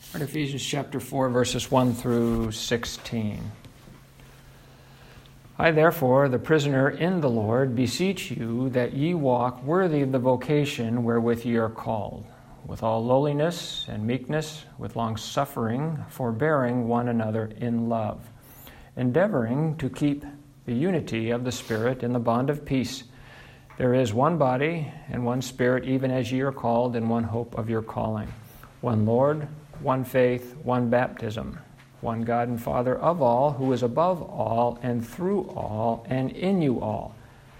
In Ephesians chapter 4, verses 1 through 16. I, therefore, the prisoner in the Lord, beseech you that ye walk worthy of the vocation wherewith ye are called, with all lowliness and meekness, with longsuffering, forbearing one another in love, endeavoring to keep the unity of the Spirit in the bond of peace. There is one body and one Spirit, even as ye are called in one hope of your calling, one Lord, one faith, one baptism, one God and Father of all, who is above all and through all and in you all.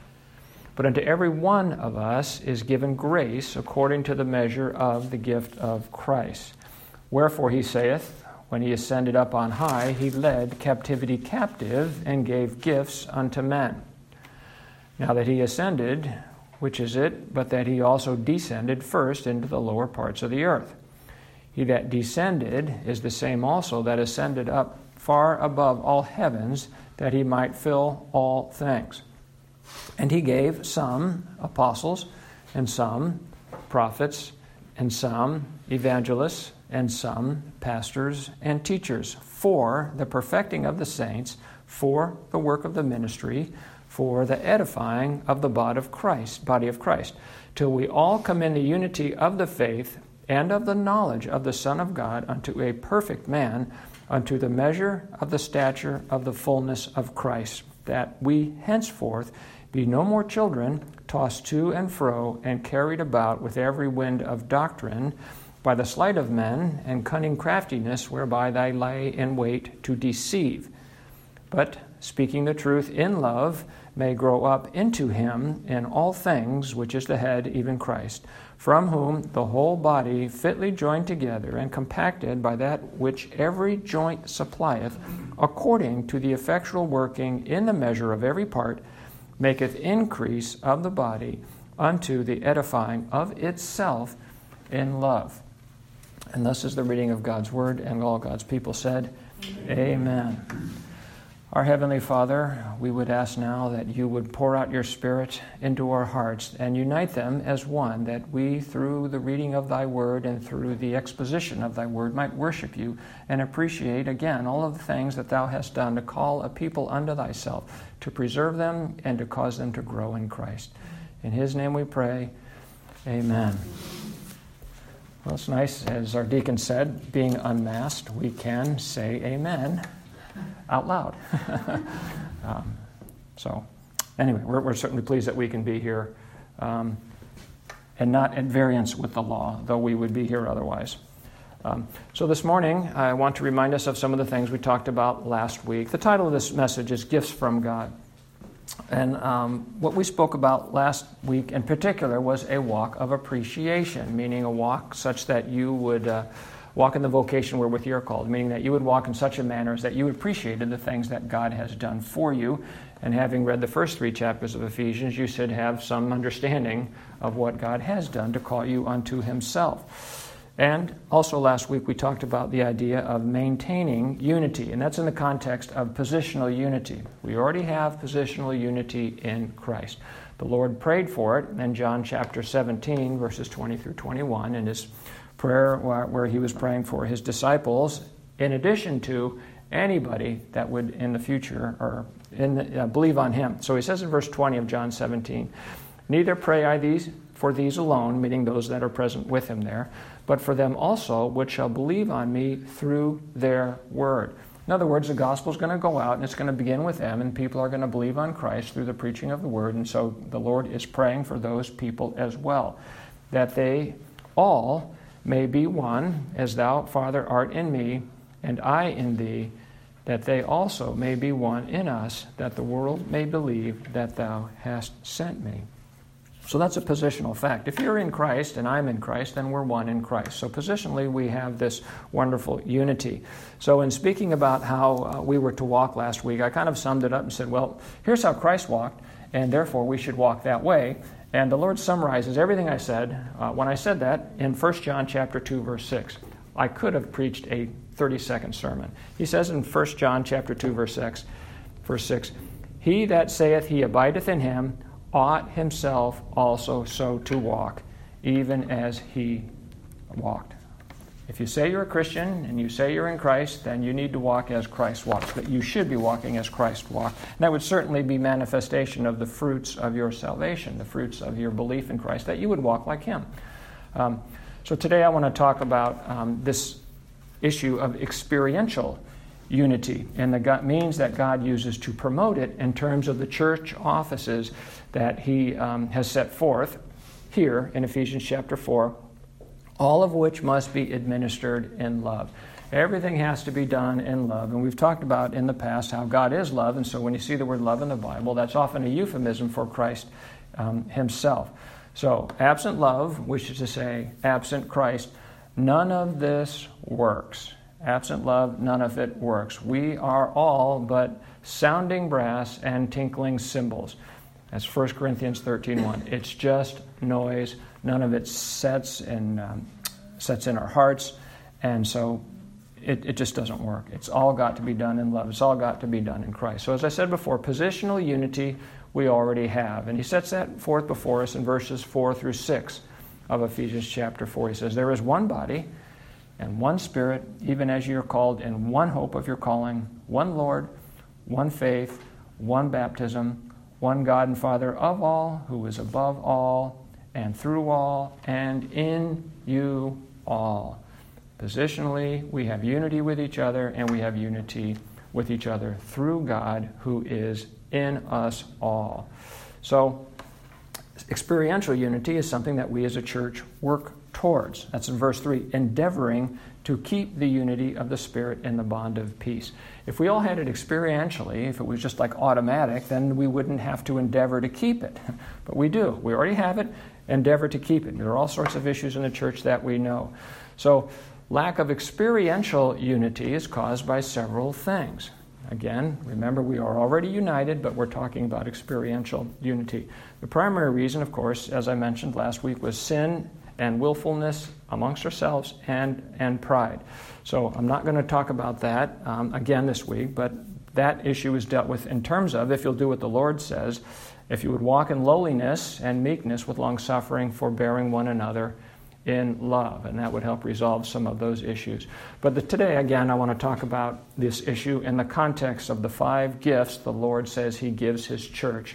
But unto every one of us is given grace according to the measure of the gift of Christ. Wherefore he saith, when he ascended up on high, he led captivity captive and gave gifts unto men. Now that he ascended, which is it, but that he also descended first into the lower parts of the earth. He that descended is the same also that ascended up far above all heavens, that he might fill all things. And he gave some apostles, and some prophets, and some evangelists, and some pastors and teachers, for the perfecting of the saints, for the work of the ministry, for the edifying of the body of Christ, till we all come in the unity of the faith and of the knowledge of the Son of God, unto a perfect man, unto the measure of the stature of the fullness of Christ, that we henceforth be no more children, tossed to and fro, and carried about with every wind of doctrine, by the sleight of men and cunning craftiness, whereby they lay in wait to deceive. But speaking the truth in love, may grow up into him in all things, which is the head, even Christ, from whom the whole body fitly joined together and compacted by that which every joint supplieth, according to the effectual working in the measure of every part, maketh increase of the body unto the edifying of itself in love. And thus is the reading of God's word, and all God's people said, Amen. Our Heavenly Father, we would ask now that you would pour out your Spirit into our hearts and unite them as one, that we, through the reading of thy word and through the exposition of thy word, might worship you and appreciate again all of the things that thou hast done to call a people unto thyself, to preserve them and to cause them to grow in Christ. In his name we pray, amen. Well, it's nice, as our deacon said, being unmasked, we can say amen out loud. So anyway, we're certainly pleased that we can be here and not at variance with the law, though we would be here otherwise. So this morning, I want to remind us of some of the things we talked about last week. The title of this message is Gifts from God. And what we spoke about last week in particular was a walk of appreciation, meaning a walk such that you would walk in the vocation wherewith you are called, meaning that you would walk in such a manner as that you appreciated the things that God has done for you. And having read the first 3 chapters of Ephesians, you should have some understanding of what God has done to call you unto himself. And also last week we talked about the idea of maintaining unity, and that's in the context of positional unity. We already have positional unity in Christ. The Lord prayed for it in John chapter 17, verses 20 through 21, in his prayer where he was praying for his disciples, in addition to anybody that would in the future or believe on him. So he says in verse 20 of John 17, neither pray I for these alone, meaning those that are present with him there, but for them also which shall believe on me through their word. In other words, the gospel is going to go out and it's going to begin with them, and people are going to believe on Christ through the preaching of the word. And so the Lord is praying for those people as well, that they all may be one, as thou, Father, art in me, and I in thee, that they also may be one in us, that the world may believe that thou hast sent me. So that's a positional fact. If you're in Christ and I'm in Christ, then we're one in Christ. So positionally, we have this wonderful unity. So in speaking about how we were to walk last week, I kind of summed it up and said, well, here's how Christ walked, and therefore we should walk that way. And the Lord summarizes everything I said when I said that in 1 John chapter 2, verse 6. I could have preached a 30-second sermon. He says in 1 John chapter 2, verse 6, he that saith he abideth in him ought himself also so to walk, even as he walked. If you say you're a Christian and you say you're in Christ, then you need to walk as Christ walks. But you should be walking as Christ walked. And that would certainly be manifestation of the fruits of your salvation, the fruits of your belief in Christ, that you would walk like Him. So today I want to talk about this issue of experiential unity and the means that God uses to promote it in terms of the church offices that He has set forth here in Ephesians chapter 4, all of which must be administered in love. Everything has to be done in love. And we've talked about in the past how God is love, and so when you see the word love in the Bible, that's often a euphemism for Christ Himself. So, absent love, which is to say, absent Christ, none of this works. Absent love, none of it works. We are all but sounding brass and tinkling cymbals. That's 1 Corinthians 13:1. It's just noise. None of it sets in our hearts, and so it just doesn't work. It's all got to be done in love. It's all got to be done in Christ. So as I said before, positional unity we already have. And he sets that forth before us in verses 4 through 6 of Ephesians chapter 4. He says, "There is one body and one Spirit, even as you are called in one hope of your calling, one Lord, one faith, one baptism, one God and Father of all, who is above all, and through all, and in you all." Positionally, we have unity with each other, and we have unity with each other through God, who is in us all. So, experiential unity is something that we as a church work towards. That's in verse 3, endeavoring to keep the unity of the Spirit in the bond of peace. If we all had it experientially, if it was just like automatic, then we wouldn't have to endeavor to keep it. But we do. We already have it. Endeavor to keep it. There are all sorts of issues in the church that we know. So, lack of experiential unity is caused by several things. Again, remember, we are already united, but we're talking about experiential unity. The primary reason, of course, as I mentioned last week, was sin and willfulness amongst ourselves and pride. So I'm not going to talk about that again this week, but that issue is dealt with in terms of, if you'll do what the Lord says, if you would walk in lowliness and meekness with long-suffering, forbearing one another in love, and that would help resolve some of those issues. But today, again, I want to talk about this issue in the context of the 5 gifts the Lord says He gives His church,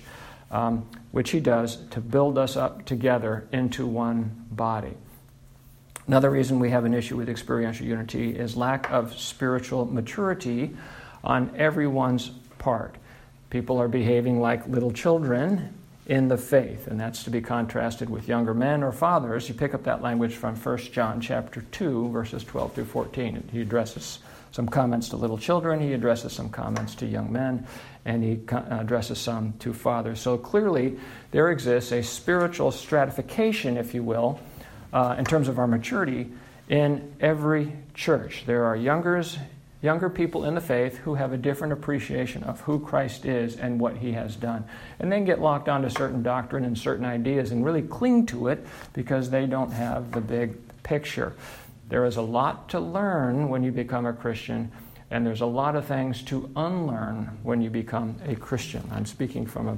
which He does to build us up together into one body. Another reason we have an issue with experiential unity is lack of spiritual maturity on everyone's part. People are behaving like little children in the faith, and that's to be contrasted with younger men or fathers. You pick up that language from 1 John chapter 2, verses 12 through 14. He addresses some comments to little children, he addresses some comments to young men, and he addresses some to fathers. So clearly, there exists a spiritual stratification, if you will, in terms of our maturity in every church. There are younger people in the faith who have a different appreciation of who Christ is and what He has done, and then get locked onto certain doctrine and certain ideas and really cling to it because they don't have the big picture. There is a lot to learn when you become a Christian, and there's a lot of things to unlearn when you become a Christian. I'm speaking from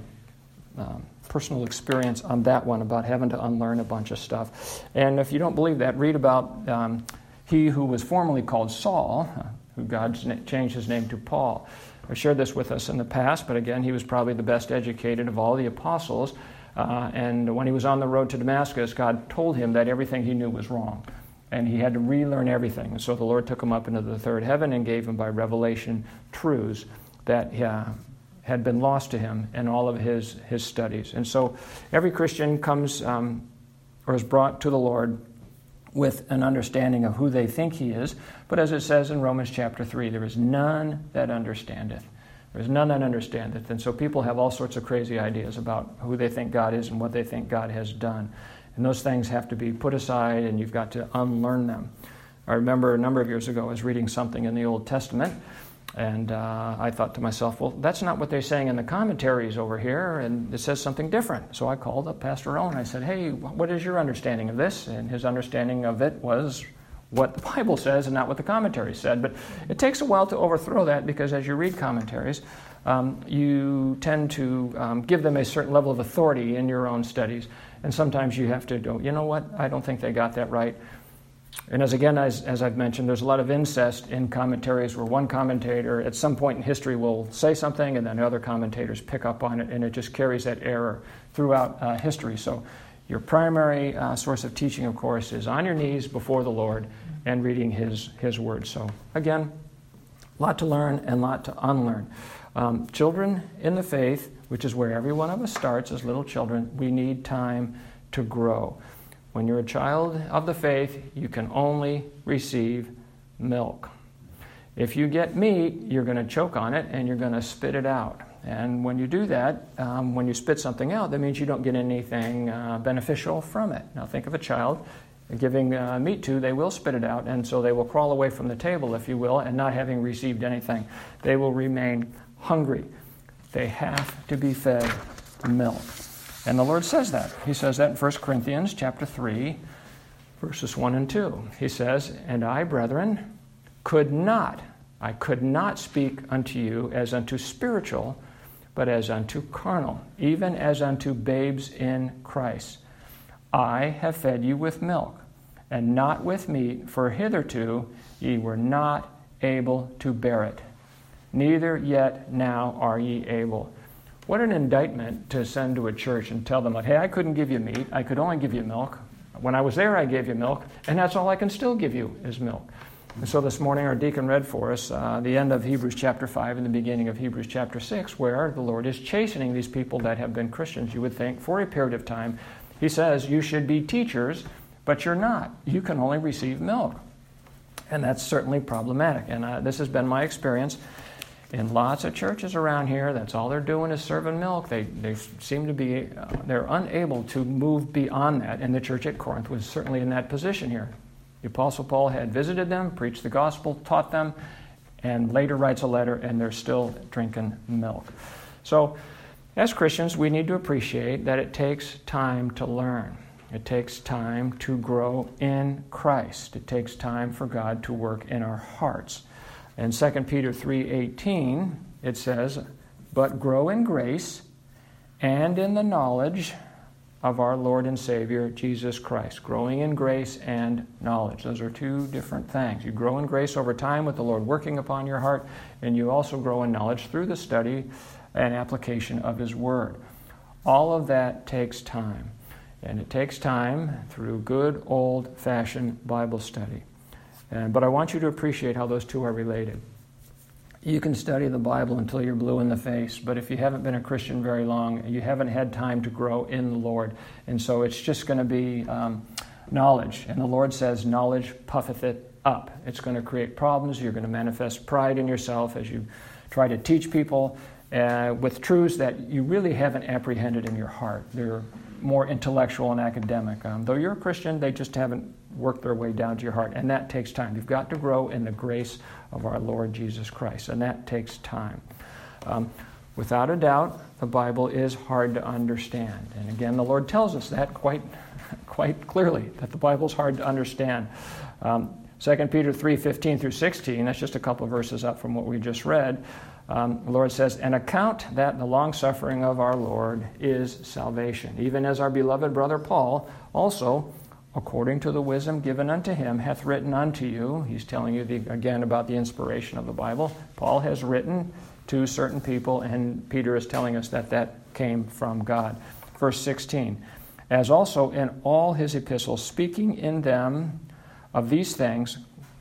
a personal experience on that one, about having to unlearn a bunch of stuff. And if you don't believe that, read about he who was formerly called Saul, who God changed his name to Paul. I've shared this with us in the past, but again, he was probably the best educated of all the apostles. And when he was on the road to Damascus, God told him that everything he knew was wrong, and he had to relearn everything. And so the Lord took him up into the third heaven and gave him by revelation truths that had been lost to him in all of his studies. And so every Christian comes or is brought to the Lord with an understanding of who they think He is. But as it says in Romans chapter 3, there is none that understandeth. There is none that understandeth. And so people have all sorts of crazy ideas about who they think God is and what they think God has done. And those things have to be put aside, and you've got to unlearn them. I remember a number of years ago I was reading something in the Old Testament, and I thought to myself, well, that's not what they're saying in the commentaries over here, and it says something different. So I called up Pastor Owen. I said, hey, what is your understanding of this? And his understanding of it was what the Bible says and not what the commentaries said. But it takes a while to overthrow that, because as you read commentaries, you tend to give them a certain level of authority in your own studies. And sometimes you have to go, you know what, I don't think they got that right. And as I've mentioned, there's a lot of incest in commentaries where one commentator at some point in history will say something and then other commentators pick up on it, and it just carries that error throughout history. So your primary source of teaching, of course, is on your knees before the Lord and reading His Word. So again, a lot to learn and a lot to unlearn. Children in the faith, which is where every one of us starts as little children, we need time to grow. When you're a child of the faith, you can only receive milk. If you get meat, you're going to choke on it and you're going to spit it out. And when you do that, when you spit something out, that means you don't get anything beneficial from it. Now think of a child giving meat to, they will spit it out, and so they will crawl away from the table, if you will, and not having received anything. They will remain hungry. They have to be fed milk. And the Lord says that. He says that in 1 Corinthians chapter 3, verses 1 and 2. He says, "And I, brethren, could not speak unto you as unto spiritual, but as unto carnal, even as unto babes in Christ. I have fed you with milk, and not with meat, for hitherto ye were not able to bear it. Neither yet now are ye able." What an indictment to send to a church and tell them, hey, I couldn't give you meat, I could only give you milk. When I was there, I gave you milk, and that's all I can still give you is milk. And so this morning, our deacon read for us the end of Hebrews chapter 5 and the beginning of Hebrews chapter 6, where the Lord is chastening these people that have been Christians, you would think, for a period of time. He says, you should be teachers, but you're not. You can only receive milk. And that's certainly problematic. And this has been my experience. In lots of churches around here, that's all they're doing is serving milk. They seem to be, they're unable to move beyond that. And the church at Corinth was certainly in that position here. The Apostle Paul had visited them, preached the gospel, taught them, and later writes a letter, and they're still drinking milk. So, as Christians, we need to appreciate that it takes time to learn. It takes time to grow in Christ. It takes time for God to work in our hearts. In 2 Peter 3:18, it says, "But grow in grace and in the knowledge of our Lord and Savior, Jesus Christ." Growing in grace and knowledge. Those are two different things. You grow in grace over time with the Lord working upon your heart, and you also grow in knowledge through the study and application of His Word. All of that takes time. And it takes time through good old-fashioned Bible study. But I want you to appreciate how those two are related. You can study the Bible until you're blue in the face, but if you haven't been a Christian very long, you haven't had time to grow in the Lord. And so it's just going to be knowledge. And the Lord says, knowledge puffeth it up. It's going to create problems. You're going to manifest pride in yourself as you try to teach people with truths that you really haven't apprehended in your heart. They're more intellectual and academic. Though you're a Christian, they just haven't worked their way down to your heart, and that takes time. You've got to grow in the grace of our Lord Jesus Christ, and that takes time. Without a doubt, the Bible is hard to understand, and again, the Lord tells us that quite clearly, that the Bible is hard to understand. 2 Peter 3:15 through 16, that's just a couple of verses up from what we just read. The Lord says, "And account that the long-suffering of our Lord is salvation, even as our beloved brother Paul also, according to the wisdom given unto him, hath written unto you." He's telling you again about the inspiration of the Bible. Paul has written to certain people, and Peter is telling us that that came from God. Verse 16, "As also in all his epistles, speaking in them of these things,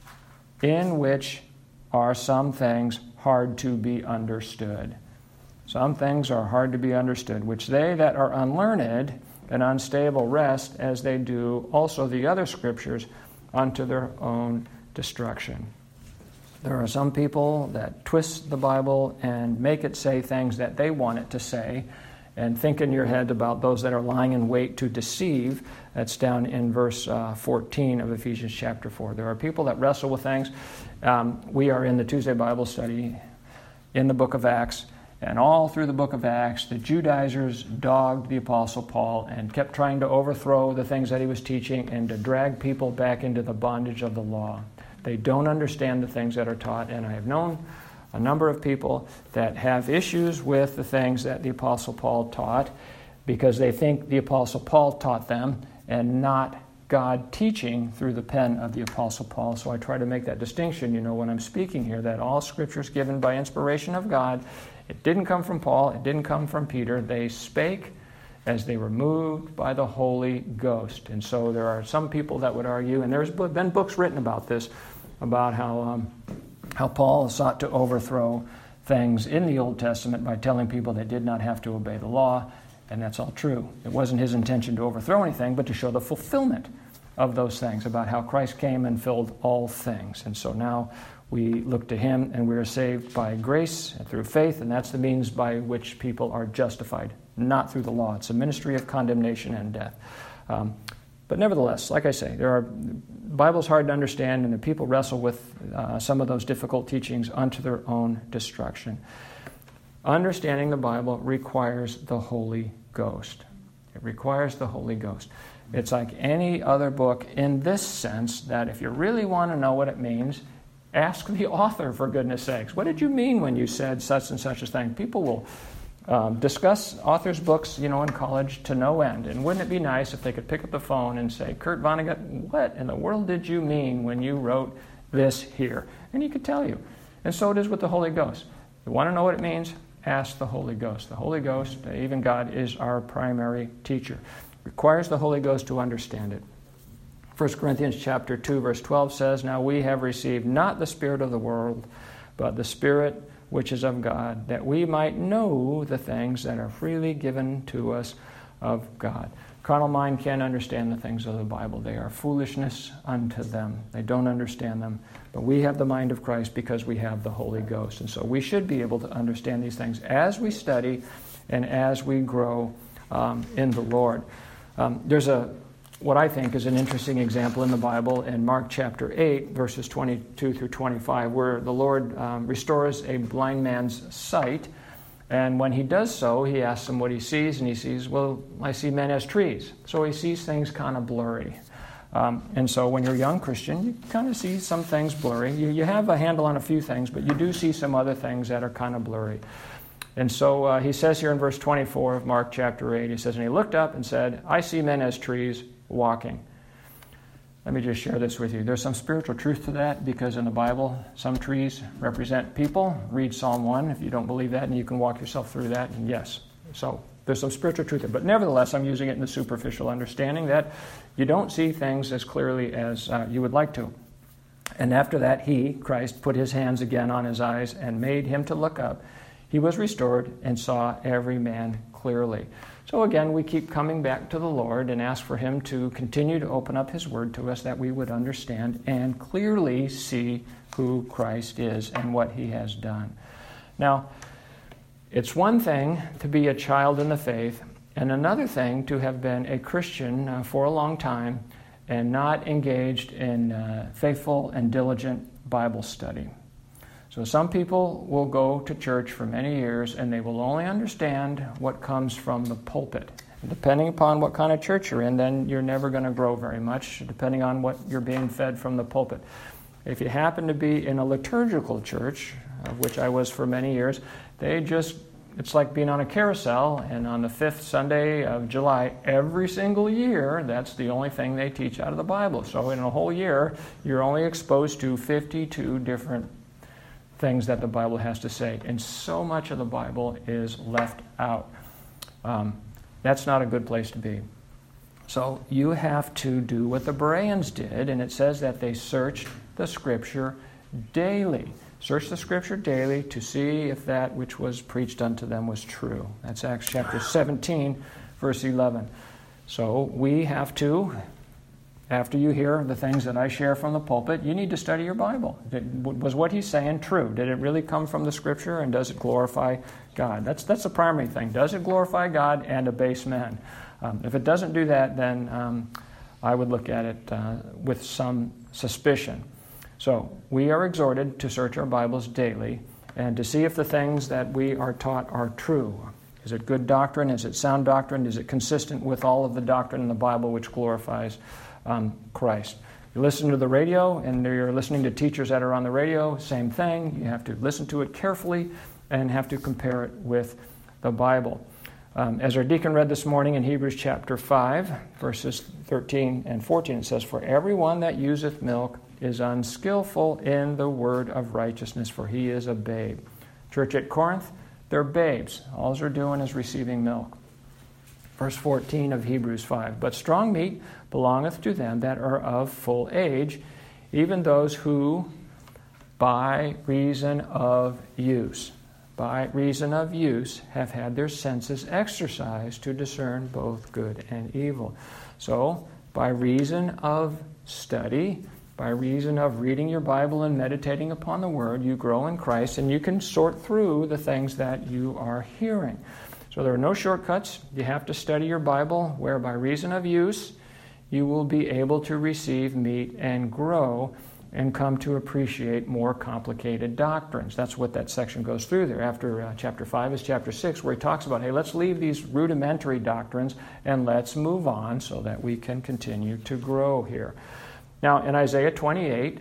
in which are some things hard to be understood." Some things are hard to be understood, which they that are unlearned and unstable wrest, as they do also the other scriptures, unto their own destruction. There are some people that twist the Bible and make it say things that they want it to say, and think in your head about those that are lying in wait to deceive. That's down in verse 14 of Ephesians chapter 4. There are people that wrestle with things. We are in the Tuesday Bible study in the book of Acts, and all through the book of Acts, the Judaizers dogged the Apostle Paul and kept trying to overthrow the things that he was teaching and to drag people back into the bondage of the law. They don't understand the things that are taught, and I have known a number of people that have issues with the things that the Apostle Paul taught because they think the Apostle Paul taught them and not God teaching through the pen of the Apostle Paul. So I try to make that distinction, when I'm speaking here, that all Scripture is given by inspiration of God. It didn't come from Paul. It didn't come from Peter. They spake as they were moved by the Holy Ghost. And so there are some people that would argue, and there's been books written about this, about how Paul sought to overthrow things in the Old Testament by telling people they did not have to obey the law, and that's all true. It wasn't his intention to overthrow anything, but to show the fulfillment of those things, about how Christ came and filled all things. And so now we look to him, and we are saved by grace and through faith, and that's the means by which people are justified, not through the law. It's a ministry of condemnation and death. But nevertheless, like I say, the Bible's hard to understand, and the people wrestle with some of those difficult teachings unto their own destruction. Understanding the Bible requires the Holy Ghost. It requires the Holy Ghost. It's like any other book in this sense, that if you really want to know what it means, ask the author, for goodness sakes. What did you mean when you said such and such a thing? People will discuss authors' books, in college to no end. And wouldn't it be nice if they could pick up the phone and say, Kurt Vonnegut, what in the world did you mean when you wrote this here? And he could tell you. And so it is with the Holy Ghost. You want to know what it means? Ask the Holy Ghost. The Holy Ghost, even God, is our primary teacher. Requires the Holy Ghost to understand it. 1 Corinthians chapter 2, verse 12 says, Now we have received not the spirit of the world, but the Spirit which is of God, that we might know the things that are freely given to us of God. Carnal mind can't understand the things of the Bible. They are foolishness unto them. They don't understand them. But we have the mind of Christ because we have the Holy Ghost. And so we should be able to understand these things as we study and as we grow in the Lord. There's what I think is an interesting example in the Bible in Mark chapter 8, verses 22 through 25, where the Lord restores a blind man's sight. And when he does so, he asks him what he sees, and he sees, well, I see men as trees. So he sees things kind of blurry. And so when you're a young Christian, you kind of see some things blurry. You have a handle on a few things, but you do see some other things that are kind of blurry. And so he says here in verse 24 of Mark chapter 8, he says, And he looked up and said, I see men as trees walking. Let me just share this with you. There's some spiritual truth to that, because in the Bible, some trees represent people. Read Psalm 1 if you don't believe that, and you can walk yourself through that, and yes. So there's some spiritual truth there. But nevertheless, I'm using it in the superficial understanding that you don't see things as clearly as you would like to. And after that, he, Christ, put his hands again on his eyes and made him to look up. He was restored and saw every man clearly. So again, we keep coming back to the Lord and ask for him to continue to open up his word to us, that we would understand and clearly see who Christ is and what he has done. Now, it's one thing to be a child in the faith, and another thing to have been a Christian for a long time and not engaged in faithful and diligent Bible study. So some people will go to church for many years and they will only understand what comes from the pulpit. And depending upon what kind of church you're in, then you're never going to grow very much, depending on what you're being fed from the pulpit. If you happen to be in a liturgical church, of which I was for many years, it's like being on a carousel, and on the 5th Sunday of July every single year, that's the only thing they teach out of the Bible. So in a whole year, you're only exposed to 52 different things that the Bible has to say, and so much of the Bible is left out. That's not a good place to be. So you have to do what the Bereans did, and it says that they searched the Scripture daily. Search the Scripture daily to see if that which was preached unto them was true. That's Acts chapter 17, verse 11. So we have to, after you hear the things that I share from the pulpit, you need to study your Bible. Was what he's saying true? Did it really come from the Scripture, and does it glorify God? That's the primary thing. Does it glorify God and abase men? If it doesn't do that, then I would look at it with some suspicion. So we are exhorted to search our Bibles daily and to see if the things that we are taught are true. Is it good doctrine? Is it sound doctrine? Is it consistent with all of the doctrine in the Bible which glorifies Christ? You listen to the radio and you're listening to teachers that are on the radio, same thing. You have to listen to it carefully and have to compare it with the Bible. As our deacon read this morning in Hebrews chapter 5, verses 13 and 14, it says, "For everyone that useth milk is unskillful in the word of righteousness, for he is a babe." Church at Corinth, they're babes. All they're doing is receiving milk. Verse 14 of Hebrews 5, "But strong meat belongeth to them that are of full age, even those who by reason of use have had their senses exercised to discern both good and evil." So, by reason of study, by reason of reading your Bible and meditating upon the Word, you grow in Christ, and you can sort through the things that you are hearing. So there are no shortcuts. You have to study your Bible, where by reason of use, you will be able to receive meat and grow and come to appreciate more complicated doctrines. That's what that section goes through there. After chapter 5 is chapter 6, where he talks about, hey, let's leave these rudimentary doctrines and let's move on so that we can continue to grow here. Now, in Isaiah 28,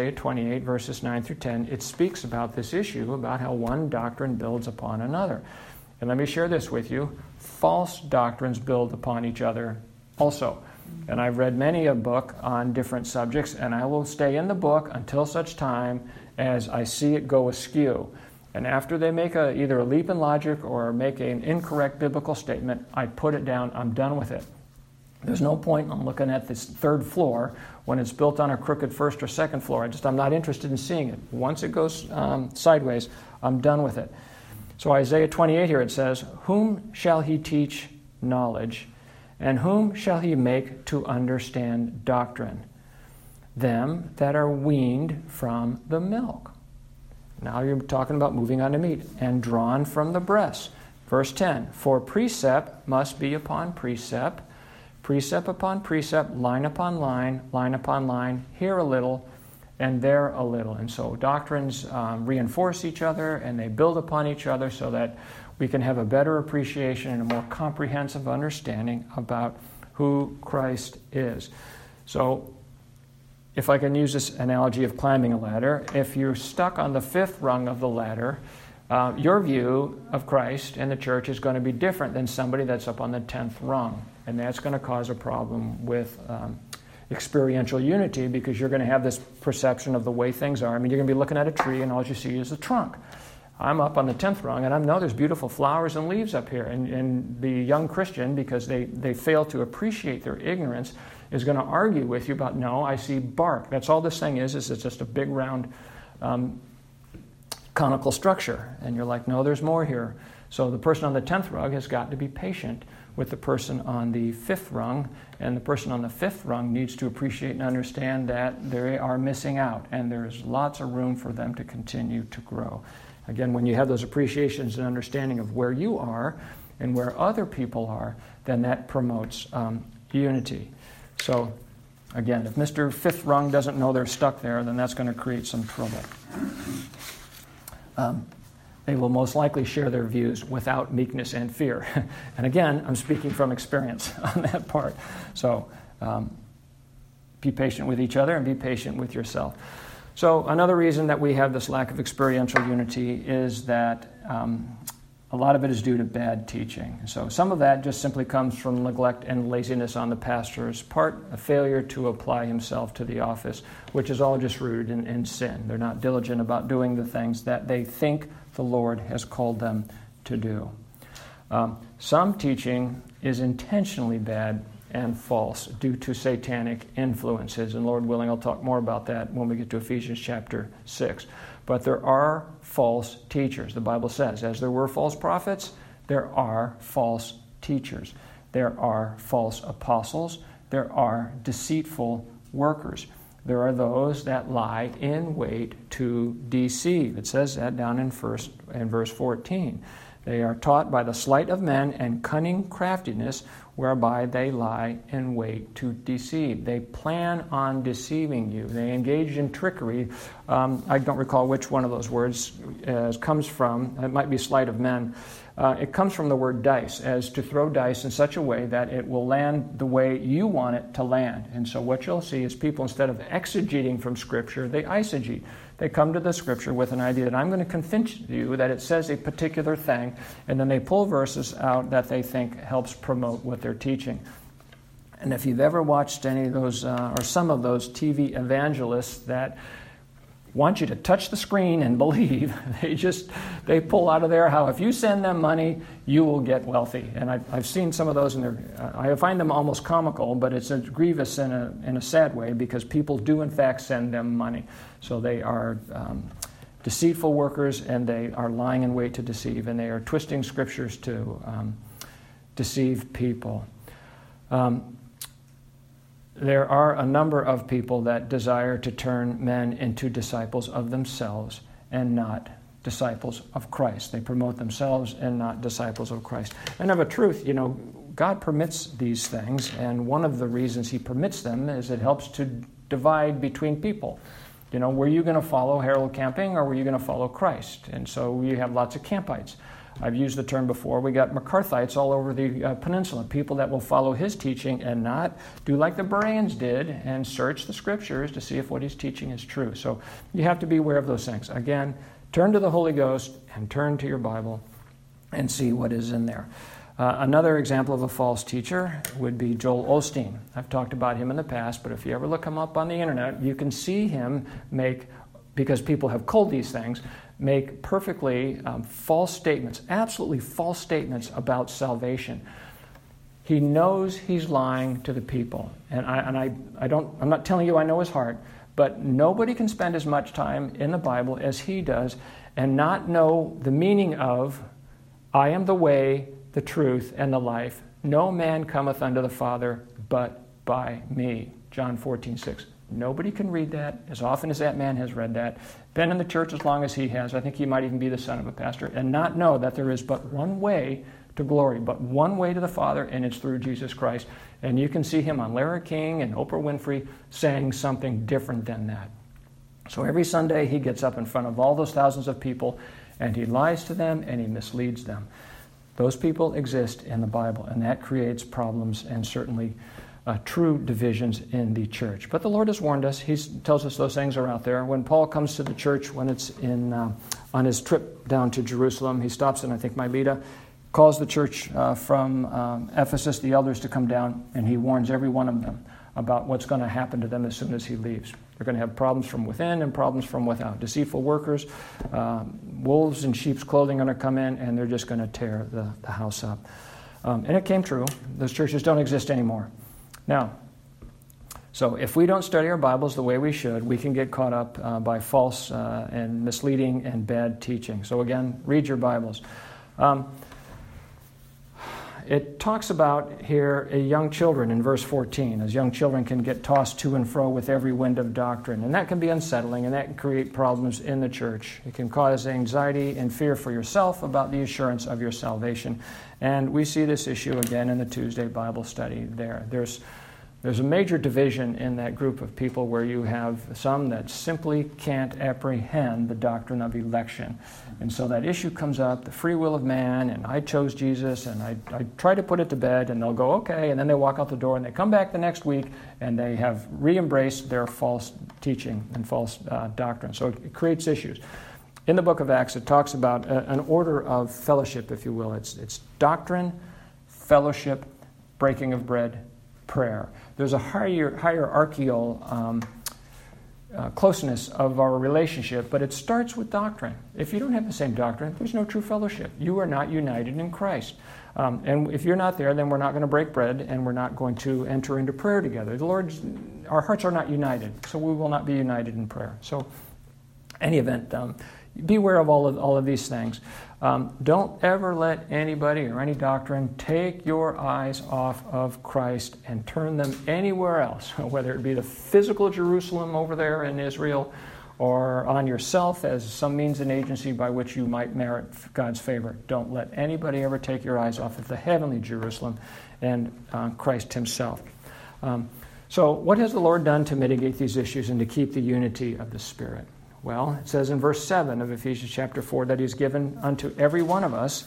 verses 9 through 10, it speaks about this issue, about how one doctrine builds upon another. And let me share this with you. False doctrines build upon each other also. And I've read many a book on different subjects, and I will stay in the book until such time as I see it go askew. And after they make either a leap in logic or make an incorrect biblical statement, I put it down. I'm done with it. There's no point in looking at this third floor when it's built on a crooked first or second floor. I'm not interested in seeing it. Once it goes sideways, I'm done with it. So Isaiah 28 here, it says, "Whom shall he teach knowledge? And whom shall he make to understand doctrine? Them that are weaned from the milk." Now you're talking about moving on to meat. "And drawn from the breast." Verse 10, "For precept must be upon precept, precept upon precept, line upon line, line upon line, here a little and there a little." And so doctrines reinforce each other and they build upon each other so that we can have a better appreciation and a more comprehensive understanding about who Christ is. So, if I can use this analogy of climbing a ladder, if you're stuck on the 5th rung of the ladder, your view of Christ and the church is going to be different than somebody that's up on the 10th rung. And that's going to cause a problem with experiential unity, because you're going to have this perception of the way things are. I mean, you're going to be looking at a tree and all you see is the trunk. I'm up on the 10th rung, and I know there's beautiful flowers and leaves up here. And the young Christian, because they fail to appreciate their ignorance, is going to argue with you about, no, I see bark. That's all this thing is it's just a big round conical structure. And you're like, no, there's more here. So the person on the 10th rung has got to be patient with the person on the 5th rung, and the person on the 5th rung needs to appreciate and understand that they are missing out, and there's lots of room for them to continue to grow. Again, when you have those appreciations and understanding of where you are and where other people are, then that promotes unity. So, again, if Mr. 5th rung doesn't know they're stuck there, then that's going to create some trouble. They will most likely share their views without meekness and fear. And again, I'm speaking from experience on that part. So, be patient with each other and be patient with yourself. So another reason that we have this lack of experiential unity is that a lot of it is due to bad teaching. So some of that just simply comes from neglect and laziness on the pastor's part, a failure to apply himself to the office, which is all just rooted in sin. They're not diligent about doing the things that they think the Lord has called them to do. Some teaching is intentionally bad and false due to satanic influences. And Lord willing, I'll talk more about that when we get to Ephesians chapter 6. But there are false teachers. The Bible says, as there were false prophets, there are false teachers. There are false apostles. There are deceitful workers. There are those that lie in wait to deceive. It says that down in verse 14. They are taught by the sleight of men and cunning craftiness whereby they lie in wait to deceive. They plan on deceiving you. They engage in trickery. I don't recall which one of those words comes from. It might be sleight of men. It comes from the word dice, as to throw dice in such a way that it will land the way you want it to land. And so what you'll see is people, instead of exegeting from Scripture, they eisegete. They come to the Scripture with an idea that I'm going to convince you that it says a particular thing, and then they pull verses out that they think helps promote what they're teaching. And if you've ever watched any of those, or some of those TV evangelists that want you to touch the screen and believe, they pull out of there how if you send them money, you will get wealthy. And I've seen some of those, and I find them almost comical, but it's grievous in a sad way, because people do in fact send them money. So they are deceitful workers, and they are lying in wait to deceive, and they are twisting Scriptures to deceive people. There are a number of people that desire to turn men into disciples of themselves and not disciples of Christ. They promote themselves and not disciples of Christ. And of a truth, God permits these things, and one of the reasons He permits them is it helps to divide between people. Were you going to follow Harold Camping, or were you going to follow Christ? And so we have lots of Campites. I've used the term before. We got McCarthyites all over the peninsula, people that will follow his teaching and not do like the Bereans did and search the Scriptures to see if what he's teaching is true. So you have to be aware of those things. Again, turn to the Holy Ghost and turn to your Bible and see what is in there. Another example of a false teacher would be Joel Osteen. I've talked about him in the past, but if you ever look him up on the internet, you can see him because people have culled these things, make perfectly false statements, absolutely false statements about salvation. He knows he's lying to the people. And I'm not telling you I know his heart, but nobody can spend as much time in the Bible as he does and not know the meaning of, I am the way, the truth, and the life. No man cometh unto the Father but by me. John 14:6. Nobody can read that as often as that man has read that, been in the church as long as he has. I think he might even be the son of a pastor, and not know that there is but one way to glory, but one way to the Father, and it's through Jesus Christ. And you can see him on Larry King and Oprah Winfrey saying something different than that. So every Sunday he gets up in front of all those thousands of people, and he lies to them and he misleads them. Those people exist in the Bible, and that creates problems and certainly true divisions in the church. But the Lord has warned us. He tells us those things are out there. When Paul comes to the church, when it's on his trip down to Jerusalem, he stops in, I think, Mylida, calls the church from Ephesus, the elders, to come down, and he warns every one of them about what's going to happen to them as soon as he leaves. They're going to have problems from within and problems from without. Deceitful workers, wolves in sheep's clothing are going to come in, and they're just going to tear the house up. And it came true. Those churches don't exist anymore. Now, so if we don't study our Bibles the way we should, we can get caught up by false and misleading and bad teaching. So again, read your Bibles. It talks about here young children in verse 14, as young children can get tossed to and fro with every wind of doctrine. And that can be unsettling, and that can create problems in the church. It can cause anxiety and fear for yourself about the assurance of your salvation. And we see this issue again in the Tuesday Bible study there. There's a major division in that group of people where you have some that simply can't apprehend the doctrine of election. And so that issue comes up, the free will of man, and I chose Jesus, and I try to put it to bed, and they'll go, okay, and then they walk out the door, and they come back the next week, and they have re-embraced their false teaching and false doctrine. So it creates issues. In the book of Acts, it talks about an order of fellowship, if you will. It's doctrine, fellowship, breaking of bread, prayer. There's a hierarchical closeness of our relationship, but it starts with doctrine. If you don't have the same doctrine, there's no true fellowship. You are not united in Christ. And if you're not there, then we're not going to break bread, and we're not going to enter into prayer together. Our hearts are not united, so we will not be united in prayer. So, any event, beware of all of these things. Don't ever let anybody or any doctrine take your eyes off of Christ and turn them anywhere else, whether it be the physical Jerusalem over there in Israel, or on yourself as some means and agency by which you might merit God's favor. Don't let anybody ever take your eyes off of the heavenly Jerusalem and Christ himself. So what has the Lord done to mitigate these issues and to keep the unity of the Spirit? Well, it says in verse 7 of Ephesians chapter 4 that he's given unto every one of us,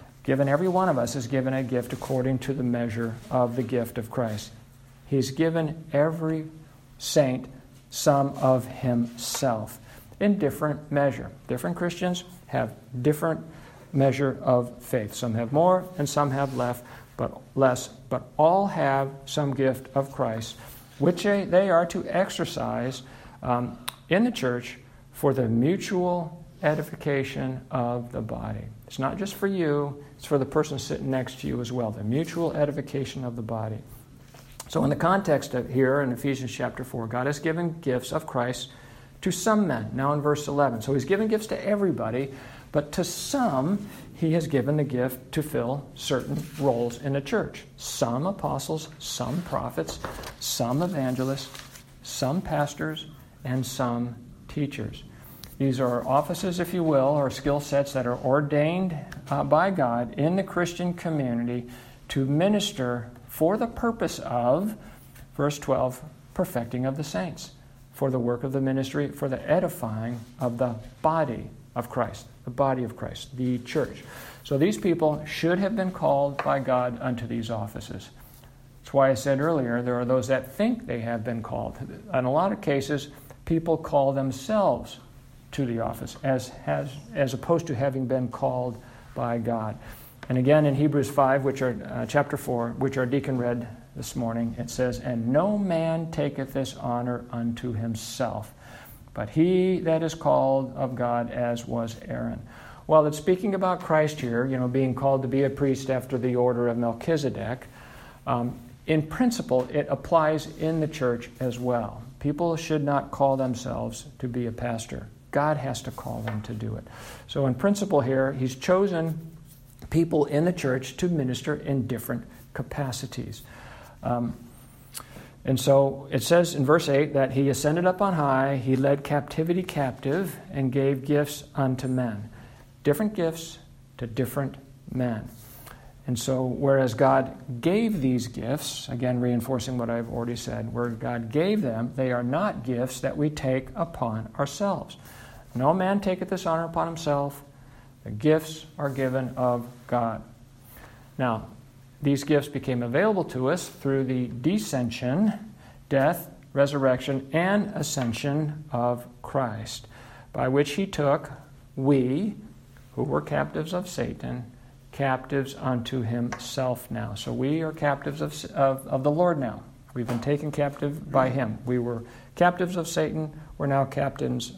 is given a gift according to the measure of the gift of Christ. He's given every saint some of himself in different measure. Different Christians have different measure of faith. Some have more and some have less, but all have some gift of Christ, which they are to exercise in the church for the mutual edification of the body. It's not just for you, it's for the person sitting next to you as well, the mutual edification of the body. So in the context of here in Ephesians chapter 4, God has given gifts of Christ to some men, now in verse 11. So he's given gifts to everybody, but to some he has given the gift to fill certain roles in the church. Some apostles, some prophets, some evangelists, some pastors, and some teachers. These are offices, if you will, or skill sets that are ordained by God in the Christian community to minister for the purpose of, verse 12, perfecting of the saints, for the work of the ministry, for the edifying of the body of Christ, the church. So these people should have been called by God unto these offices. That's why I said earlier, there are those that think they have been called. In a lot of cases, people call themselves to the office as opposed to having been called by God. And again in Hebrews 5, chapter 4, which our deacon read this morning, it says, "And no man taketh this honor unto himself, but he that is called of God, as was Aaron." Well, it's speaking about Christ here, being called to be a priest after the order of Melchizedek. In principle, it applies in the church as well. People should not call themselves to be a pastor. God has to call them to do it. So in principle here, he's chosen people in the church to minister in different capacities. And so it says in verse 8 that he ascended up on high, he led captivity captive, and gave gifts unto men. Different gifts to different men. And so whereas God gave these gifts, again reinforcing what I've already said, where God gave them, they are not gifts that we take upon ourselves. No man taketh this honor upon himself. The gifts are given of God. Now, these gifts became available to us through the descension, death, resurrection, and ascension of Christ, by which he took we, who were captives of Satan, captives unto himself now. So we are captives of the Lord now. We've been taken captive by him. We were captives of Satan. We're now captives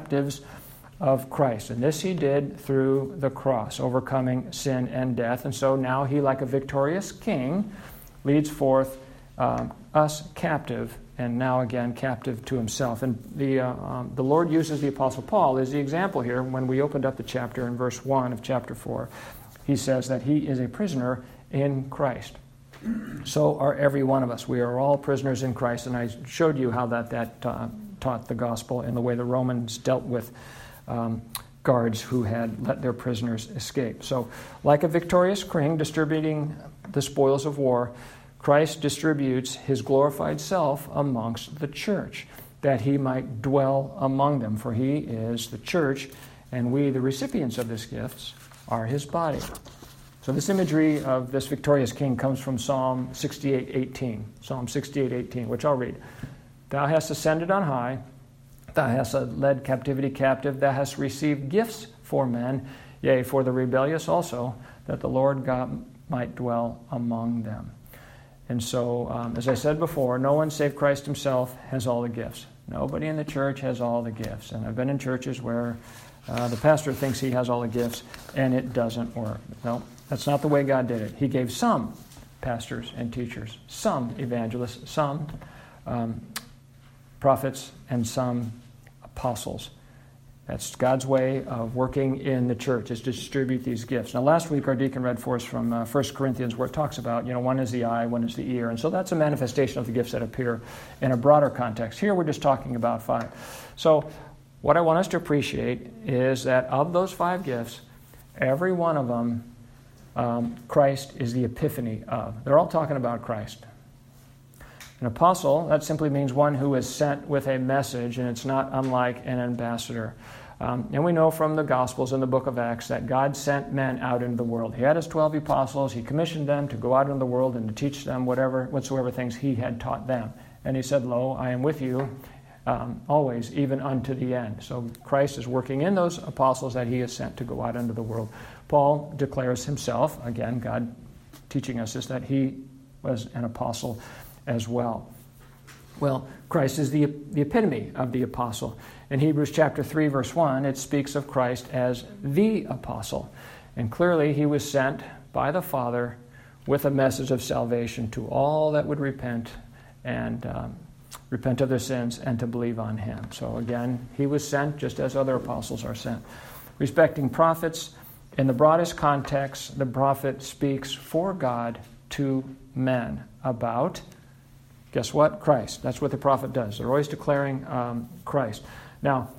of Christ. And this he did through the cross, overcoming sin and death. And so now he, like a victorious king, leads forth us captive, and now again captive to himself. And the Lord uses the Apostle Paul as the example here. When we opened up the chapter in verse 1 of chapter 4, he says that he is a prisoner in Christ. So are every one of us. We are all prisoners in Christ, and I showed you how that taught the gospel in the way the Romans dealt with guards who had let their prisoners escape. So, like a victorious king distributing the spoils of war, Christ distributes his glorified self amongst the church, that he might dwell among them. For he is the church, and we, the recipients of his gifts, are his body. So this imagery of this victorious king comes from Psalm 68:18. Psalm 68:18, which I'll read. "Thou hast ascended on high, thou hast led captivity captive, thou hast received gifts for men, yea, for the rebellious also, that the Lord God might dwell among them." And so, as I said before, no one save Christ himself has all the gifts. Nobody in the church has all the gifts. And I've been in churches where the pastor thinks he has all the gifts, and it doesn't work. No, that's not the way God did it. He gave some pastors and teachers, some evangelists, some prophets, and some apostles. That's God's way of working in the church, is to distribute these gifts. Now, last week our deacon read for us from 1 Corinthians, where it talks about, one is the eye, one is the ear. And so that's a manifestation of the gifts that appear in a broader context. Here we're just talking about 5. So what I want us to appreciate is that of those 5 gifts, every one of them, Christ is the epiphany of. They're all talking about Christ. An apostle, that simply means one who is sent with a message, and it's not unlike an ambassador. And we know from the Gospels and the book of Acts that God sent men out into the world. He had his 12 apostles. He commissioned them to go out into the world and to teach them whatsoever things he had taught them. And he said, "Lo, I am with you always, even unto the end." So Christ is working in those apostles that he has sent to go out into the world. Paul declares himself, again, God teaching us this, that he was an apostle as well. Well, Christ is the epitome of the apostle. In Hebrews chapter 3, verse 1, it speaks of Christ as the apostle. And clearly he was sent by the Father with a message of salvation to all that would repent and repent of their sins and to believe on him. So again, he was sent just as other apostles are sent. Respecting prophets, in the broadest context, the prophet speaks for God to men about, guess what? Christ. That's what the prophet does. They're always declaring Christ. Now,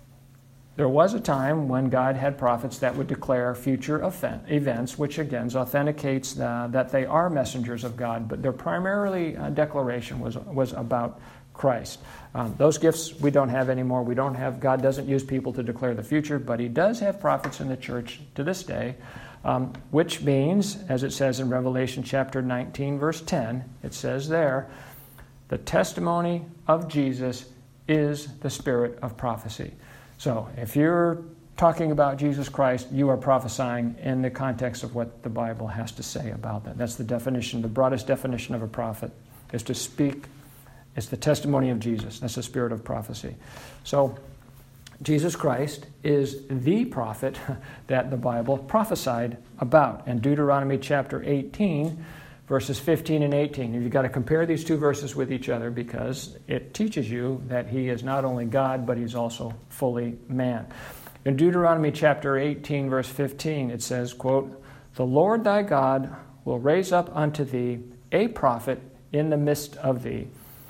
there was a time when God had prophets that would declare future events, which again authenticates that they are messengers of God, but their primarily declaration was about Christ. Those gifts we don't have anymore. God doesn't use people to declare the future, but he does have prophets in the church to this day, which means, as it says in Revelation chapter 19, verse 10, it says there, the testimony of Jesus is the spirit of prophecy. So if you're talking about Jesus Christ, you are prophesying in the context of what the Bible has to say about that. That's the definition, the broadest definition of a prophet, is to speak. It's the testimony of Jesus. That's the spirit of prophecy. So Jesus Christ is the prophet that the Bible prophesied about. In Deuteronomy chapter 18, verses 15 and 18. You've got to compare these 2 verses with each other because it teaches you that he is not only God, but he's also fully man. In Deuteronomy chapter 18, verse 15, it says, quote, "The Lord thy God will raise up unto thee a prophet in the midst of thee,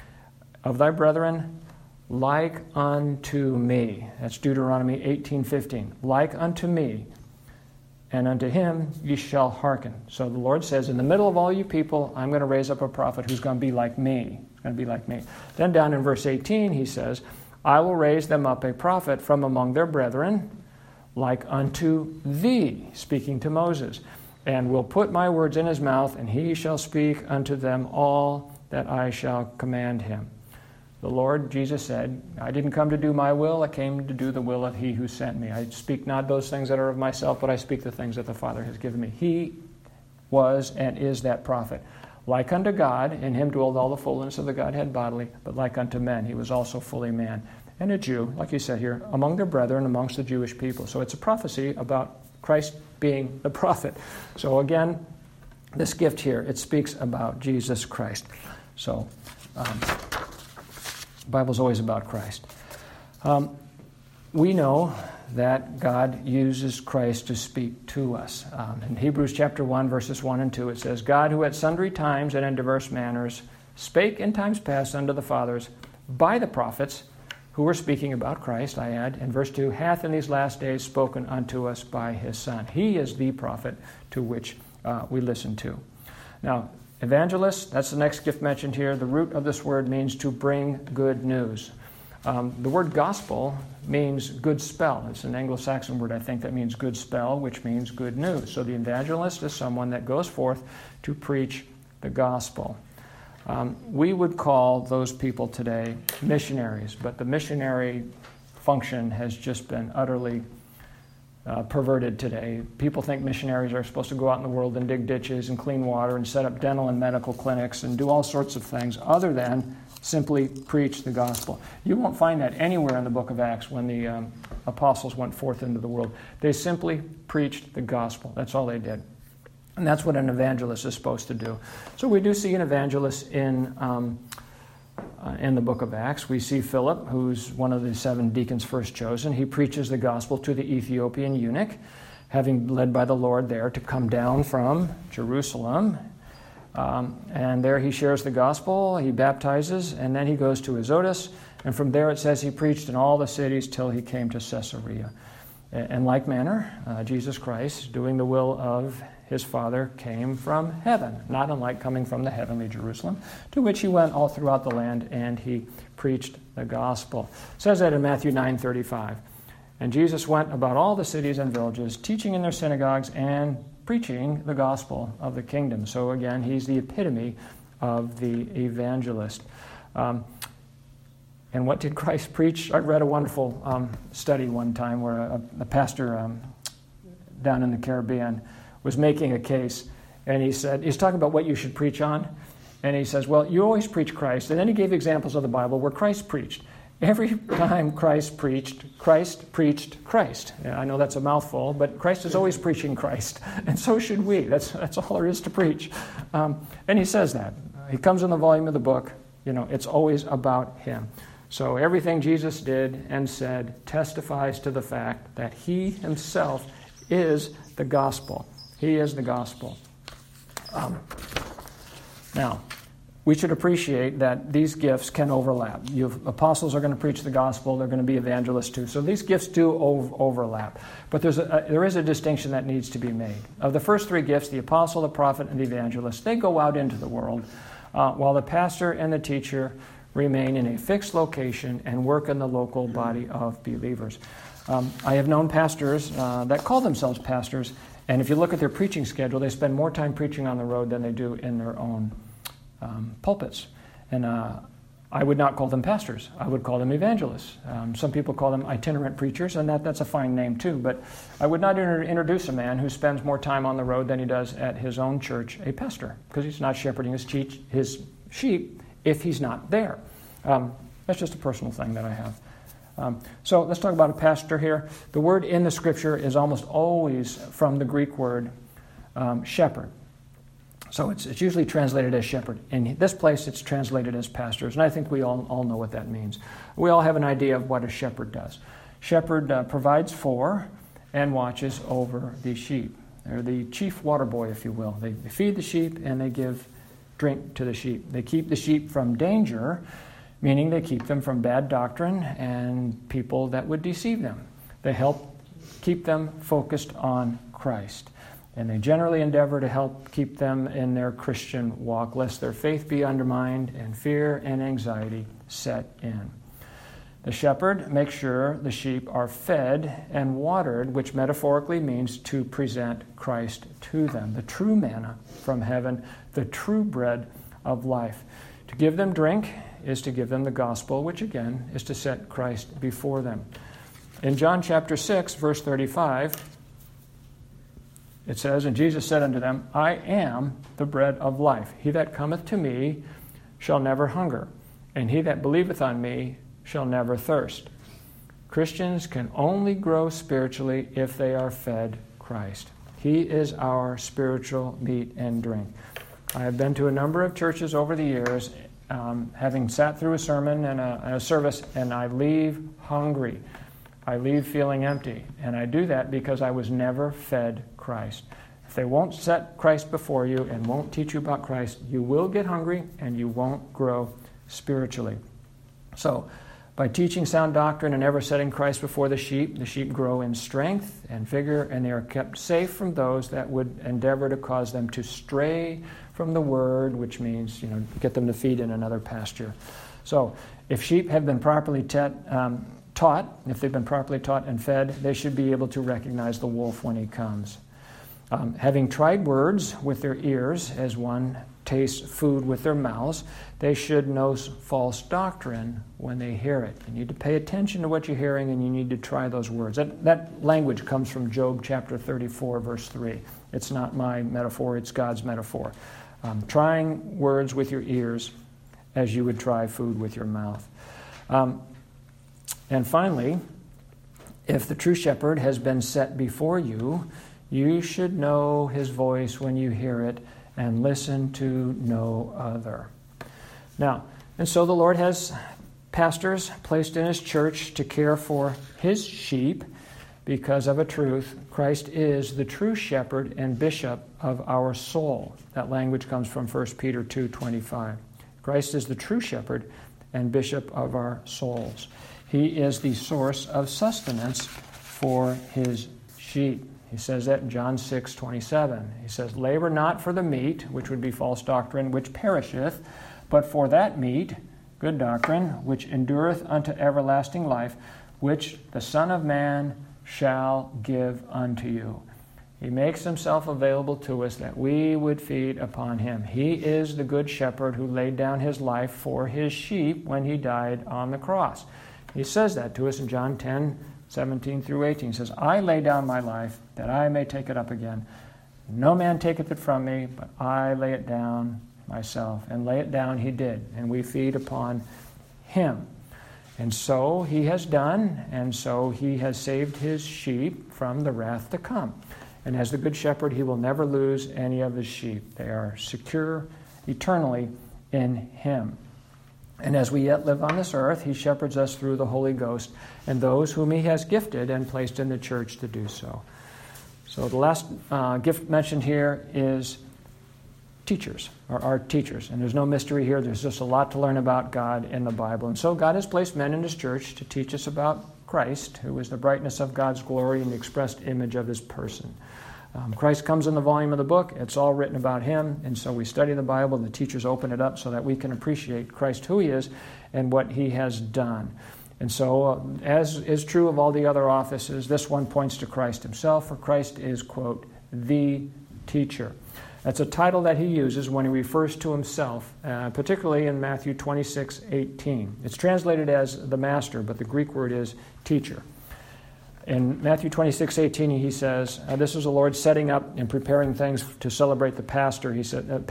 of thy brethren, like unto me." That's Deuteronomy 18:15. Like unto me, and unto him ye shall hearken. So the Lord says, in the middle of all you people, I'm going to raise up a prophet who's going to be like me. He's going to be like me. Then down in verse 18, he says, I will raise them up a prophet from among their brethren, like unto thee, speaking to Moses, and will put my words in his mouth, and he shall speak unto them all that I shall command him. The Lord Jesus said, I didn't come to do my will, I came to do the will of he who sent me. I speak not those things that are of myself, but I speak the things that the Father has given me. He was and is that prophet. Like unto God, in him dwelled all the fullness of the Godhead bodily, but like unto men, he was also fully man. And a Jew, like you said here, among their brethren, amongst the Jewish people. So it's a prophecy about Christ being the prophet. So again, this gift here, it speaks about Jesus Christ. So the Bible's always about Christ. We know that God uses Christ to speak to us. In Hebrews chapter 1, verses 1 and 2, it says, God, who at sundry times and in diverse manners spake in times past unto the fathers by the prophets, who were speaking about Christ, I add, in verse 2, hath in these last days spoken unto us by his Son. He is the prophet to which we listen to. Now, evangelist, that's the next gift mentioned here. The root of this word means to bring good news. The word gospel means good spell. It's an Anglo-Saxon word, I think, that means good spell, which means good news. So the evangelist is someone that goes forth to preach the gospel. We would call those people today missionaries, but the missionary function has just been utterly perverted today. People think missionaries are supposed to go out in the world and dig ditches and clean water and set up dental and medical clinics and do all sorts of things other than simply preach the gospel. You won't find that anywhere in the book of Acts when the apostles went forth into the world. They simply preached the gospel. That's all they did. And that's what an evangelist is supposed to do. So we do see an evangelist in the book of Acts. We see Philip, who's one of the 7 deacons first chosen. He preaches the gospel to the Ethiopian eunuch, having led by the Lord there to come down from Jerusalem. And there he shares the gospel, he baptizes, and then he goes to Azotus, And from there it says he preached in all the cities till he came to Caesarea. In like manner, Jesus Christ, doing the will of his Father, came from heaven, not unlike coming from the heavenly Jerusalem, to which he went all throughout the land, and he preached the gospel. It says that in Matthew 9:35. And Jesus went about all the cities and villages, teaching in their synagogues and preaching the gospel of the kingdom. So again, he's the epitome of the evangelist. And what did Christ preach? I read a wonderful study one time where a pastor down in the Caribbean was making a case, and he said, he's talking about what you should preach on, and he says, well, you always preach Christ. And then he gave examples of the Bible where Christ preached. Every time Christ preached Christ. Yeah, I know that's a mouthful, but Christ is always preaching Christ, and so should we. That's all there is to preach. And he says that. He comes in the volume of the book. It's always about him. So everything Jesus did and said testifies to the fact that he himself is the gospel. He is the gospel. Now, we should appreciate that these gifts can overlap. Apostles are going to preach the gospel. They're going to be evangelists too. So these gifts do overlap. But there is a distinction that needs to be made. Of the first three gifts, the apostle, the prophet, and the evangelist, they go out into the world, while the pastor and the teacher remain in a fixed location and work in the local body of believers. I have known pastors that call themselves pastors, and if you look at their preaching schedule, they spend more time preaching on the road than they do in their own pulpits. And I would not call them pastors. I would call them evangelists. Some people call them itinerant preachers, and that's a fine name too. But I would not introduce a man who spends more time on the road than he does at his own church a pastor, because he's not shepherding his sheep if he's not there. That's just a personal thing that I have. So let's talk about a pastor here. The word in the Scripture is almost always from the Greek word shepherd. So it's usually translated as shepherd. In this place, it's translated as pastors, and I think we all know what that means. We all have an idea of what a shepherd does. Shepherd provides for and watches over the sheep. They're the chief water boy, if you will. They feed the sheep and they give drink to the sheep. They keep the sheep from danger, meaning they keep them from bad doctrine and people that would deceive them. They help keep them focused on Christ. And they generally endeavor to help keep them in their Christian walk, lest their faith be undermined and fear and anxiety set in. The shepherd makes sure the sheep are fed and watered, which metaphorically means to present Christ to them, the true manna from heaven, the true bread of life. To give them drink is to give them the gospel, which again is to set Christ before them. In John chapter 6, verse 35, it says, and Jesus said unto them, I am the bread of life. He that cometh to me shall never hunger, and he that believeth on me shall never thirst. Christians can only grow spiritually if they are fed Christ. He is our spiritual meat and drink. I have been to a number of churches over the years, having sat through a sermon and a service, and I leave hungry. I leave feeling empty, and I do that because I was never fed Christ. If they won't set Christ before you and won't teach you about Christ, you will get hungry and you won't grow spiritually. So, by teaching sound doctrine and ever setting Christ before the sheep grow in strength and vigor, and they are kept safe from those that would endeavor to cause them to stray from the word, which means, get them to feed in another pasture. So, if sheep have been properly taught, if they've been properly taught and fed, they should be able to recognize the wolf when he comes. Having tried words with their ears, as one tastes food with their mouths, they should know false doctrine when they hear it. You need to pay attention to what you're hearing, and you need to try those words. That language comes from Job chapter 34, verse 3. It's not my metaphor, it's God's metaphor. Trying words with your ears as you would try food with your mouth. And finally, if the true shepherd has been set before you, you should know his voice when you hear it and listen to no other. Now, and so the Lord has pastors placed in his church to care for his sheep because of a truth. Christ is the true shepherd and bishop of our soul. That language comes from 1 Peter 2:25. Christ is the true shepherd and bishop of our souls. He is the source of sustenance for his sheep. He says that in John 6:27. He says, labor not for the meat, which would be false doctrine, which perisheth, but for that meat, good doctrine, which endureth unto everlasting life, which the Son of Man shall give unto you. He makes himself available to us that we would feed upon him. He is the good shepherd who laid down his life for his sheep when he died on the cross. He says that to us in John 10:17 through 18. He says, I lay down my life that I may take it up again. No man taketh it from me, but I lay it down myself. And lay it down he did, and we feed upon him. And so he has done, and so he has saved his sheep from the wrath to come. And as the good shepherd, he will never lose any of his sheep. They are secure eternally in him. And as we yet live on this earth, he shepherds us through the Holy Ghost and those whom he has gifted and placed in the church to do so. So the last gift mentioned here is teachers, or our teachers. And there's no mystery here. There's just a lot to learn about God in the Bible. And so God has placed men in his church to teach us about Christ, who is the brightness of God's glory and the expressed image of his person. Christ comes in the volume of the book. It's all written about him. And so we study the Bible, and the teachers open it up so that we can appreciate Christ, who he is, and what he has done. And so, as is true of all the other offices, this one points to Christ himself, for Christ is, quote, the teacher. That's a title that he uses when he refers to himself, particularly in Matthew 26:18. It's translated as the master, but the Greek word is teacher. In Matthew 26:18, he says, this is the Lord setting up and preparing things to celebrate the Passover. He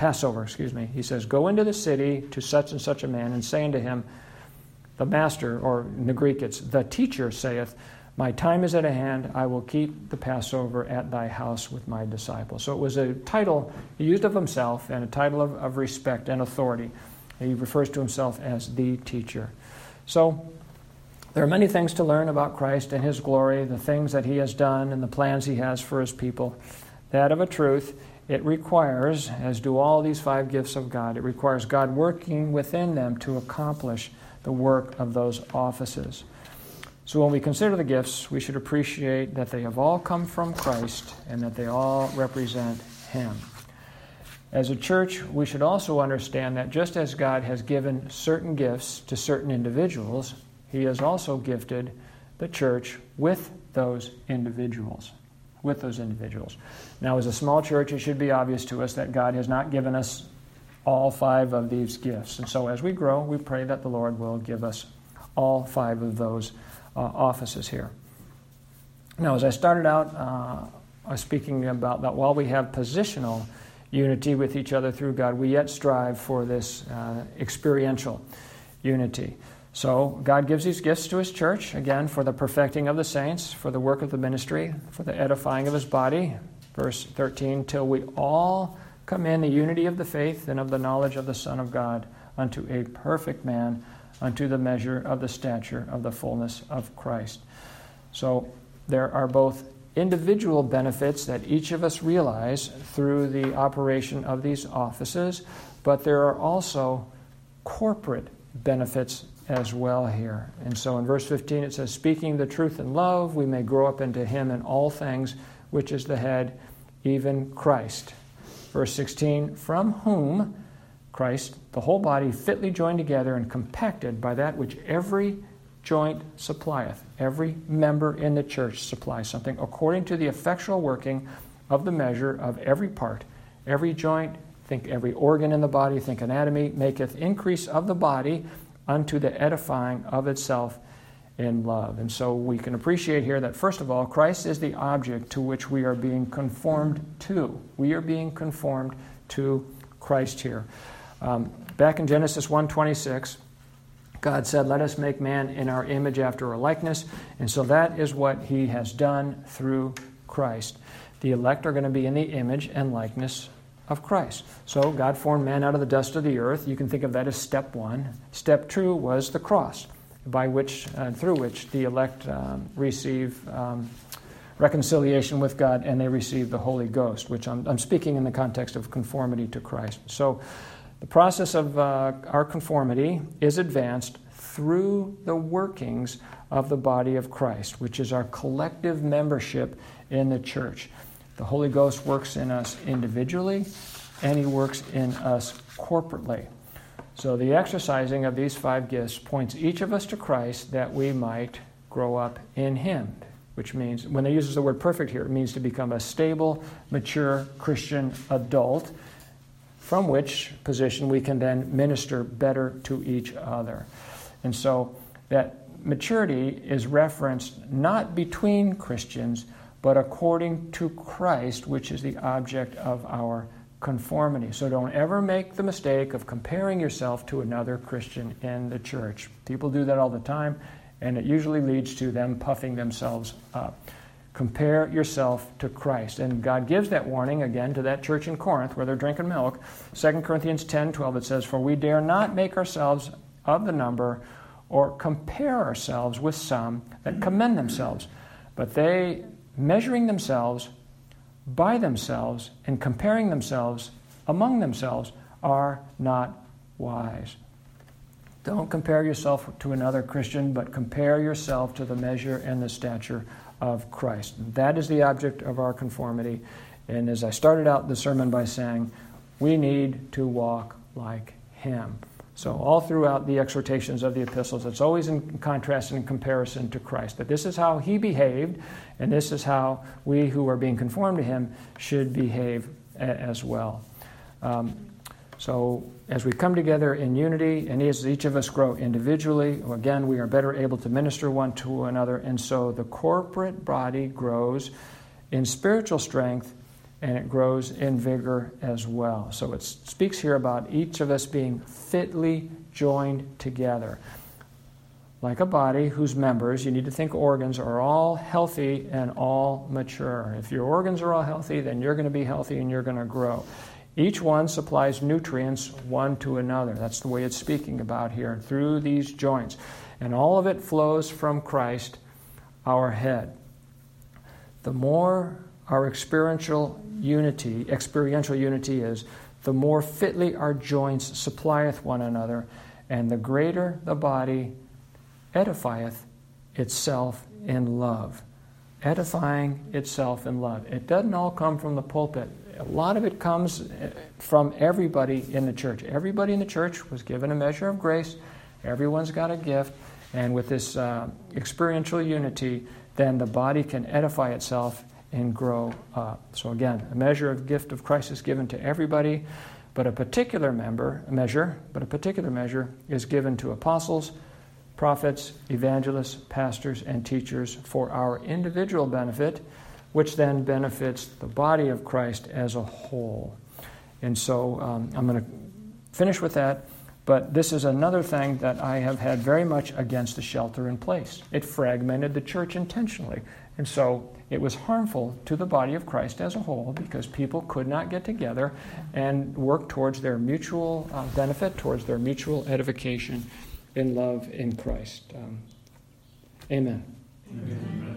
says, go into the city to such and such a man and say unto him, the master, or in the Greek it's the teacher, saith, my time is at hand, I will keep the Passover at thy house with my disciples. So it was a title he used of himself, and a title of respect and authority. He refers to himself as the teacher. So there are many things to learn about Christ and his glory, the things that he has done and the plans he has for his people. That of a truth, it requires, as do all these 5 gifts of God, it requires God working within them to accomplish the work of those offices. So when we consider the gifts, we should appreciate that they have all come from Christ and that they all represent him. As a church, we should also understand that just as God has given certain gifts to certain individuals, he has also gifted the church with those individuals. Now, as a small church, it should be obvious to us that God has not given us all 5 of these gifts. And so as we grow, we pray that the Lord will give us all 5 of those offices here. Now, as I started out, I was speaking about that while we have positional unity with each other through God, we yet strive for this experiential unity. So God gives these gifts to his church, again, for the perfecting of the saints, for the work of the ministry, for the edifying of his body. Verse 13, till we all come in the unity of the faith and of the knowledge of the Son of God, unto a perfect man, unto the measure of the stature of the fullness of Christ. So there are both individual benefits that each of us realize through the operation of these offices, but there are also corporate benefits as well here. And so in verse 15 it says, speaking the truth in love, we may grow up into him in all things, which is the head, even Christ. Verse 16, from whom Christ, the whole body, fitly joined together and compacted by that which every joint supplieth. Every member in the church supplies something according to the effectual working of the measure of every part. Every joint, think every organ in the body, think anatomy, maketh increase of the body unto the edifying of itself in love. And so we can appreciate here that, first of all, Christ is the object to which we are being conformed to. We are being conformed to Christ here. Back in Genesis 1:26, God said, let us make man in our image after our likeness. And so that is what he has done through Christ. The elect are going to be in the image and likeness of Christ. So God formed man out of the dust of the earth. You can think of that as step 1. Step 2 was the cross, by which, through which the elect receive reconciliation with God, and they receive the Holy Ghost, which I'm speaking in the context of conformity to Christ. So The process of our conformity is advanced through the workings of the body of Christ, which is our collective membership in the church. The Holy Ghost works in us individually, and He works in us corporately. So the exercising of these 5 gifts points each of us to Christ that we might grow up in Him, which means, when they use the word perfect here, it means to become a stable, mature Christian adult, from which position we can then minister better to each other. And so that maturity is referenced not between Christians, but according to Christ, which is the object of our conformity. So don't ever make the mistake of comparing yourself to another Christian in the church. People do that all the time, and it usually leads to them puffing themselves up. Compare yourself to Christ. And God gives that warning again to that church in Corinth where they're drinking milk. 2 Corinthians 10:12, it says, "For we dare not make ourselves of the number or compare ourselves with some that commend themselves, but they, measuring themselves by themselves and comparing themselves among themselves, are not wise." Don't compare yourself to another Christian, but compare yourself to the measure and the stature of Christ. That is the object of our conformity. And as I started out the sermon by saying, we need to walk like Him. So all throughout the exhortations of the epistles, it's always in contrast and in comparison to Christ. That this is how He behaved, and this is how we who are being conformed to Him should behave as well. So as we come together in unity, and as each of us grow individually, again, we are better able to minister one to another, and so the corporate body grows in spiritual strength, and it grows in vigor as well. So it speaks here about each of us being fitly joined together. Like a body whose members, you need to think organs, are all healthy and all mature. If your organs are all healthy, then you're going to be healthy and you're going to grow. Each one supplies nutrients one to another. That's the way it's speaking about here, through these joints. And all of it flows from Christ, our head. The more our experiential unity is, the more fitly our joints supplieth one another, and the greater the body edifieth itself in love. Edifying itself in love. It doesn't all come from the pulpit. A lot of it comes from everybody in the church. Everybody in the church was given a measure of grace. Everyone's got a gift. And with this experiential unity, then the body can edify itself and grow up. So again, a measure of gift of Christ is given to everybody, but a particular measure is given to apostles, prophets, evangelists, pastors, and teachers for our individual benefit, which then benefits the body of Christ as a whole. And so I'm going to finish with that, but this is another thing that I have had very much against the shelter in place. It fragmented the church intentionally, and so it was harmful to the body of Christ as a whole because people could not get together and work towards their mutual benefit, towards their mutual edification in love in Christ. Amen. Amen.